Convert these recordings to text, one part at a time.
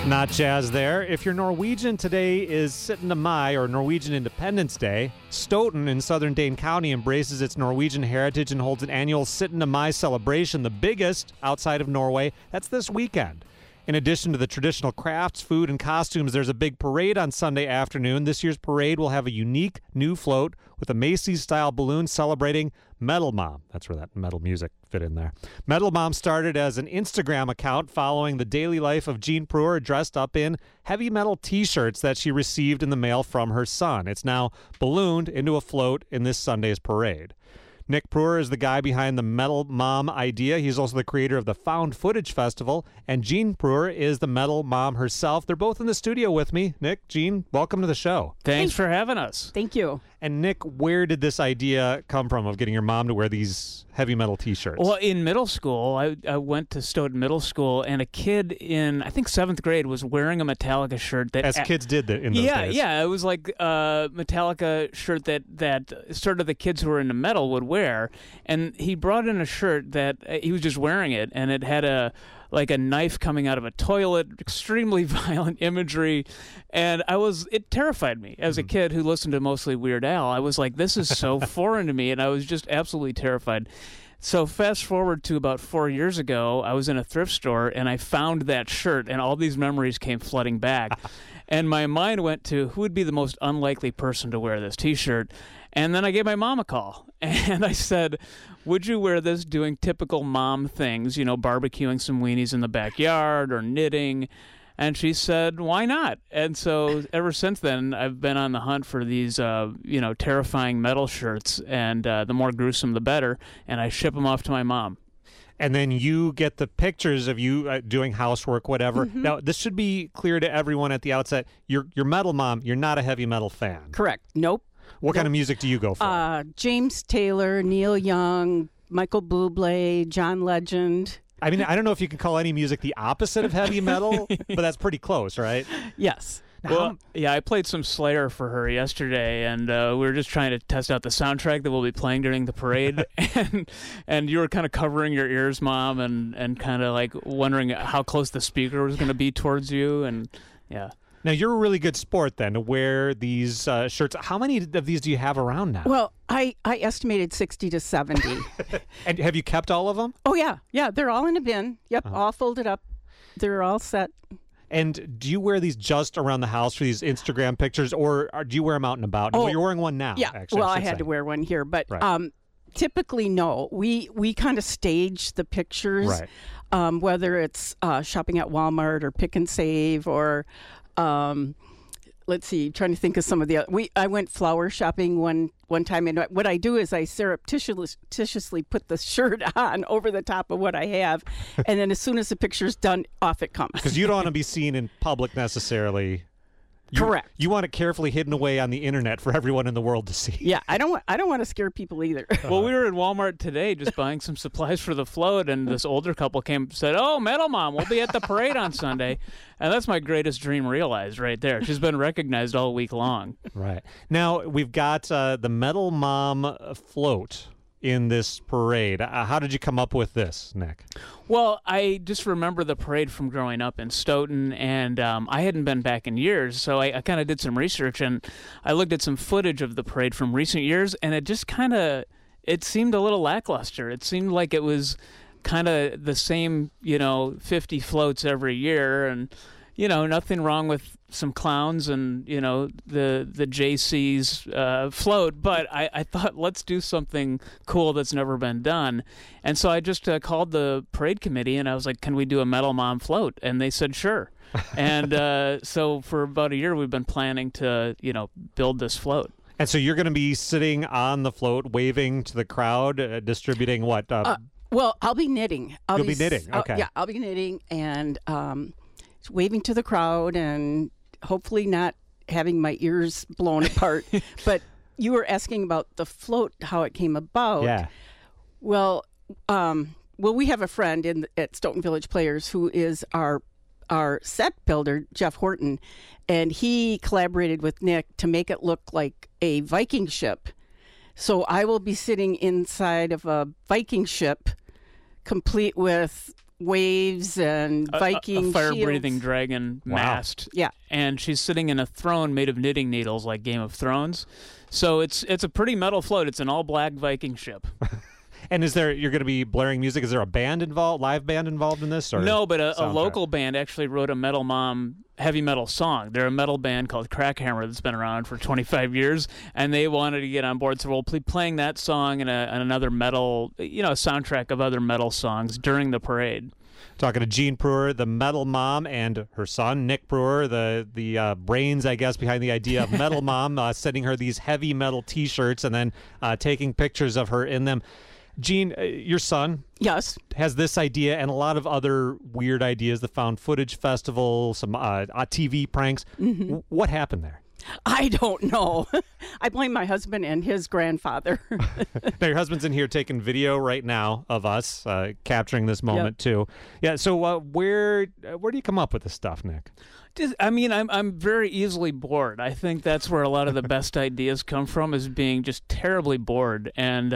Not jazz there. If you're Norwegian, today is 17. Mai, or Norwegian Independence Day. Stoughton in southern Dane County embraces its Norwegian heritage and holds an annual 17. Mai celebration, the biggest outside of Norway. That's this weekend. In addition to the traditional crafts, food, and costumes, there's a big parade on Sunday afternoon. This year's parade will have a unique new float with a Macy's-style balloon celebrating Metal Mom. That's where that metal music fit in there. Metal Mom started as an Instagram account following the daily life of Jean Brewer, dressed up in heavy metal T-shirts that she received in the mail from her son. It's now ballooned into a float in this Sunday's parade. Nick Brewer is the guy behind the Metal Mom idea. He's also the creator of the Found Footage Festival. And Jean Brewer is the Metal Mom herself. They're both in the studio with me. Nick, Jean, welcome to the show. Thanks for having us. Thank you. And Nick, where did this idea come from of getting your mom to wear these heavy metal T-shirts? Well, in middle school, I went to Stoughton Middle School, and a kid in, I think, 7th grade was wearing a Metallica shirt. As kids did in those days. Yeah. It was like a Metallica shirt that sort of the kids who were into metal would wear. And he brought in a shirt that he was just wearing it, and it had a knife coming out of a toilet, extremely violent imagery, and it terrified me as a kid who listened to mostly Weird Al. I was like, this is so foreign to me, and I was just absolutely terrified. So fast forward to about 4 years ago, I was in a thrift store, and I found that shirt, and all these memories came flooding back. And my mind went to who would be the most unlikely person to wear this T-shirt. And then I gave my mom a call, and I said, would you wear this doing typical mom things, barbecuing some weenies in the backyard or knitting? And she said, why not? And so ever since then, I've been on the hunt for these, terrifying metal shirts, and the more gruesome, the better, and I ship them off to my mom. And then you get the pictures of you doing housework, whatever. Mm-hmm. Now, this should be clear to everyone at the outset. You're Metal Mom. You're not a heavy metal fan. Correct. Nope. What kind of music do you go for? James Taylor, Neil Young, Michael Bublé, John Legend. I mean, I don't know if you can call any music the opposite of heavy metal, but that's pretty close, right? Yes. Well, yeah, I played some Slayer for her yesterday, and we were just trying to test out the soundtrack that we'll be playing during the parade, and you were kind of covering your ears, Mom, and kind of like wondering how close the speaker was going to be towards you, and yeah. Now, you're a really good sport, then, to wear these shirts. How many of these do you have around now? Well, I estimated 60 to 70. And have you kept all of them? Oh, yeah. Yeah, they're all in a bin. Yep, all folded up. They're all set. And do you wear these just around the house for these Instagram pictures, or do you wear them out and about? Oh, well, you're wearing one now, yeah. actually. Well, I had to wear one here, but right. Typically, no. We kind of stage the pictures, right. Whether it's shopping at Walmart or Pick and Save or... let's see, trying to think of some of the other. I went flower shopping one time, and what I do is I surreptitiously put the shirt on over the top of what I have, and then as soon as the picture's done, off it comes. Because you don't want to be seen in public necessarily. Correct. You want it carefully hidden away on the internet for everyone in the world to see. Yeah, I don't want to scare people either. Well, we were at Walmart today just buying some supplies for the float, and this older couple came and said, "Oh, Metal Mom, we'll be at the parade on Sunday." And that's my greatest dream realized right there. She's been recognized all week long. Right. Now, we've got the Metal Mom float in this parade. How did you come up with this, Nick? Well, I just remember the parade from growing up in Stoughton, and I hadn't been back in years, so I kind of did some research, and I looked at some footage of the parade from recent years, and it just it seemed a little lackluster. It seemed like it was kind of the same, 50 floats every year, and, nothing wrong with some clowns and, the JC's float, but I thought, let's do something cool that's never been done. And so I just called the parade committee, and I was like, can we do a Metal Mom float? And they said, sure. And so for about a year, we've been planning to, build this float. And so you're going to be sitting on the float, waving to the crowd, distributing what? Well, I'll be knitting. You'll be knitting, okay. Yeah, I'll be knitting and waving to the crowd and hopefully not having my ears blown apart. But you were asking about the float, how it came about. Yeah. Well, we have a friend at Stoughton Village Players who is our set builder, Jeff Horton, and he collaborated with Nick to make it look like a Viking ship. So I will be sitting inside of a Viking ship, complete with waves and Viking a fire-breathing shields. dragon Wow. mast. Yeah. And she's sitting in a throne made of knitting needles like Game of Thrones. So it's a pretty metal float. It's an all-black Viking ship. And you're going to be blaring music? Is there a band involved, live band involved in this? Or No, but a soundtrack? local band actually wrote a Metal Mom heavy metal song. They're a metal band called Crackhammer that's been around for 25 years, and they wanted to get on board. So we'll be playing that song and another metal, soundtrack of other metal songs during the parade. Talking to Jean Brewer, the Metal Mom, and her son, Nick Brewer, the brains, I guess, behind the idea of Metal Mom, sending her these heavy metal T-shirts and then taking pictures of her in them. Jean, your son Yes. has this idea and a lot of other weird ideas, the Found Footage Festival, some TV pranks. What happened there? I don't know. I blame my husband and his grandfather. Now, your husband's in here taking video right now of us, capturing this moment, too. Yeah, so where do you come up with this stuff, Nick? I'm very easily bored. I think that's where a lot of the best ideas come from, is being just terribly bored. And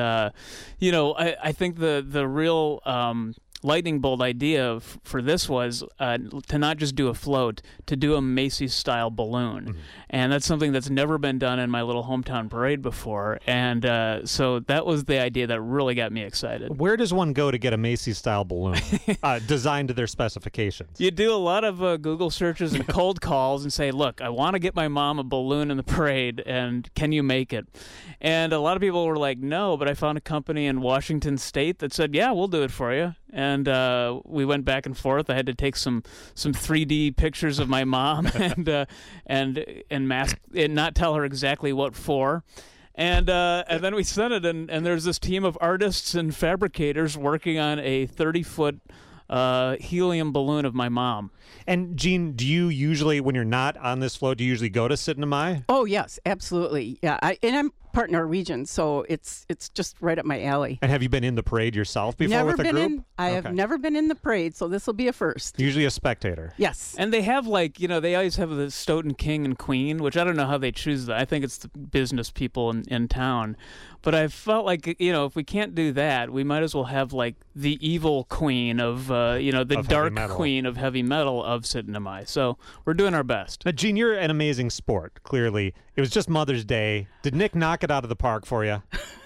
I think the real lightning bolt idea for this was to not just do a float, to do a Macy's style balloon. And that's something that's never been done in my little hometown parade before. And so that was the idea that really got me excited. Where does one go to get a Macy's style balloon designed to their specifications? You do a lot of Google searches and cold calls and say, look, I want to get my mom a balloon in the parade, and can you make it? And a lot of people were like, no, but I found a company in Washington State that said, yeah, we'll do it for you. And we went back and forth. I had to take some 3D pictures of my mom and mask and not tell her exactly what for. And then we sent it, and there's this team of artists and fabricators working on a 30-foot helium balloon of my mom. And Jean, do you usually, when you're not on this float, do you usually go to Sit-in-a-Mai? Oh, yes, absolutely. Yeah, I'm part Norwegian, so it's just right up my alley. And have you been in the parade yourself before Never with a been group? in. I have never been in the parade, so this will be a first. Usually a spectator. Yes. And they have they always have the Stoughton King and Queen, which I don't know how they choose that. I think it's the business people in town. But I felt like, if we can't do that, we might as well have like the evil queen of, the dark queen of heavy metal of Sit-in-a-Mai. So we're doing our best. Now, Jean, you're an amazing sport, clearly. It was just Mother's Day. Did Nick knock it out of the park for you?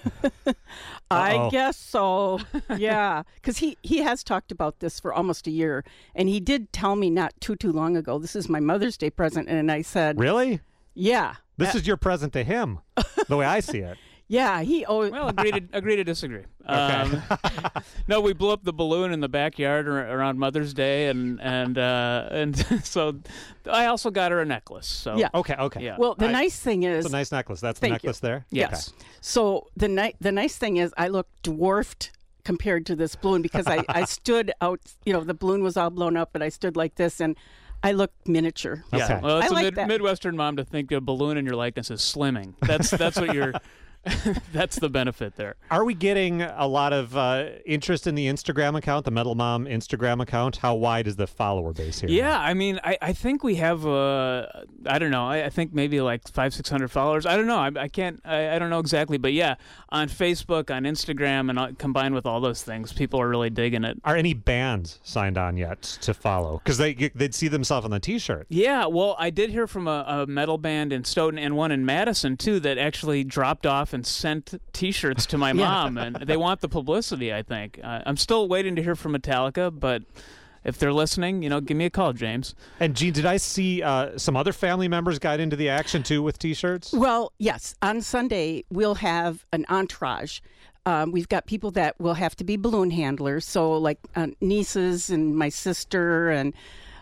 I guess so. Yeah, because he has talked about this for almost a year, and he did tell me not too long ago, this is my Mother's Day present, and I said, Really? Yeah. This is your present to him, the way I see it. Yeah, he always... Well, agree to disagree. Okay. No, we blew up the balloon in the backyard around Mother's Day, and so I also got her a necklace. So Yeah. Okay. Yeah. Well, the nice thing is... It's a nice necklace. That's the Thank necklace you. there? Yes. Okay. So the nice thing is I look dwarfed compared to this balloon because I stood out, the balloon was all blown up, and I stood like this, and I look miniature. Yeah. Okay. Well, it's I a like that. Midwestern mom to think a balloon in your likeness is slimming. That's what you're... That's the benefit there. Are we getting a lot of interest in the Instagram account, the Metal Mom Instagram account? How wide is the follower base here? Yeah, I think we have I don't know. I think maybe like 500-600 followers. I don't know. I can't. I don't know exactly, but yeah, on Facebook, on Instagram, and combined with all those things, people are really digging it. Are any bands signed on yet to follow? Because they'd see themselves on the T-shirt. Yeah, well, I did hear from a metal band in Stoughton and one in Madison too that actually dropped off and sent T-shirts to my mom, and they want the publicity, I think. I'm still waiting to hear from Metallica, but if they're listening, give me a call, James. And Jean, did I see some other family members got into the action too with T-shirts? Well, yes. On Sunday, we'll have an entourage. We've got people that will have to be balloon handlers, so like nieces and my sister and...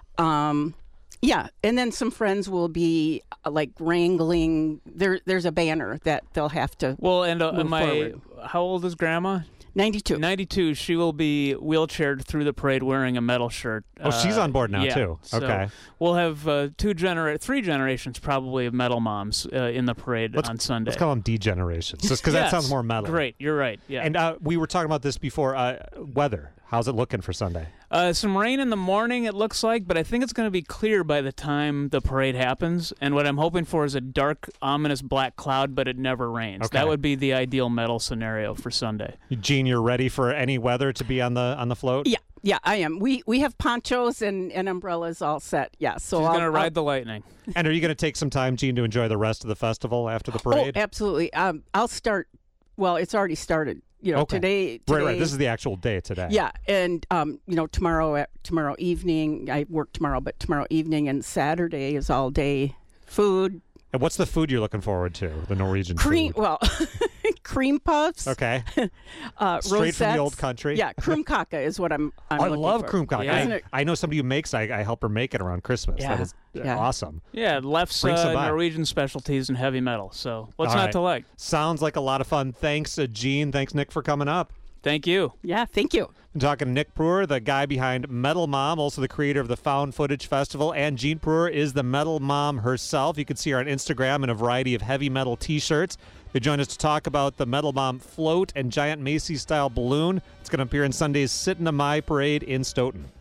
yeah, and then some friends will be like wrangling. There's a banner that they'll have to. Well, and move forward. how old is Grandma? 92. 92. She will be wheelchaired through the parade wearing a metal shirt. Oh, she's on board now too. So Okay. We'll have 3 generations probably of metal moms in the parade on Sunday. Let's call them D-generations, just because that sounds more metal. Great, you're right. Yeah. And we were talking about this before. Weather. How's it looking for Sunday? Some rain in the morning, it looks like, but I think it's going to be clear by the time the parade happens. And what I'm hoping for is a dark, ominous black cloud, but it never rains. Okay. That would be the ideal metal scenario for Sunday. Jean, you're ready for any weather to be on the float? Yeah, Yeah, I am. We have ponchos and umbrellas all set. Yeah, so She's I'll going to ride the lightning. And are you going to take some time, Gene, to enjoy the rest of the festival after the parade? Oh, absolutely. I'll start. Well, it's already started. Okay. Today. Right. This is the actual day today. Yeah, and tomorrow evening I work tomorrow, but tomorrow evening and Saturday is all day food. And what's the food you're looking forward to? The Norwegian Cream. food. Well, cream puffs. Okay. Straight rosettes. from the old country. Yeah, krumkake is what I'm I looking love for. krumkake. Yeah. I know somebody who makes. I help her make it around Christmas. Yeah. That is Yeah. awesome. Yeah, Left's Bring some by. Norwegian specialties in heavy metal. So what's All not right. to like? Sounds like a lot of fun. Thanks, Gene. Thanks, Nick, for coming up. Thank you. Yeah, thank you. I'm talking to Nick Brewer, the guy behind Metal Mom, also the creator of the Found Footage Festival, and Jean Brewer is the Metal Mom herself. You can see her on Instagram in a variety of heavy metal T-shirts. They joined us to talk about the Metal Mom float and giant Macy's-style balloon. It's going to appear in Sunday's Sit in the My parade in Stoughton.